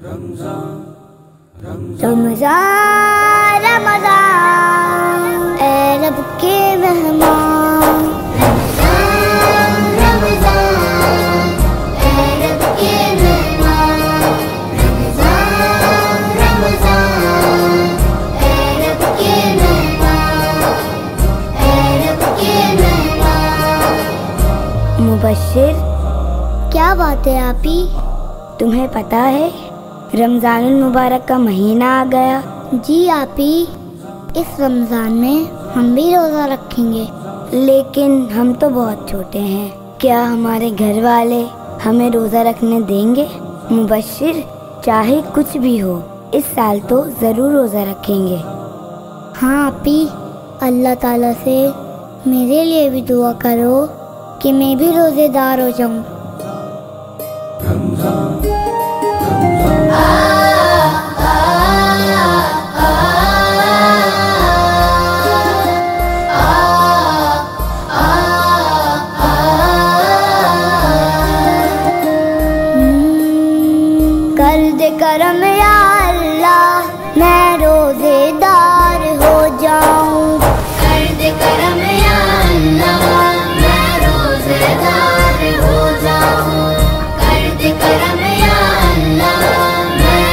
रमज़ान रमज़ान ए रब के मेहमान, रमज़ान रमज़ान ए रब के मेहमान, रमज़ान रमज़ान ए रब के मेहमान, ए रब के मेहमान। मुबश्शिर, क्या बात है आपी? तुम्हें पता है रमज़ानुल मुबारक का महीना आ गया? जी आपी, इस रमज़ान में हम भी रोज़ा रखेंगे। लेकिन हम तो बहुत छोटे हैं, क्या हमारे घर वाले हमें रोज़ा रखने देंगे? मुबश्शिर, चाहे कुछ भी हो, इस साल तो ज़रूर रोज़ा रखेंगे। हाँ आपी, अल्लाह ताला से मेरे लिए भी दुआ करो कि मैं भी रोज़ेदार हो जाऊँ। कर दे करम या अल्लाह, मैं रोज़ेदार हो जाऊं। कर दे करम या अल्लाह, मैं रोज़ेदार हो जाऊं। कर दे करम या अल्लाह, मैं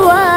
हुआ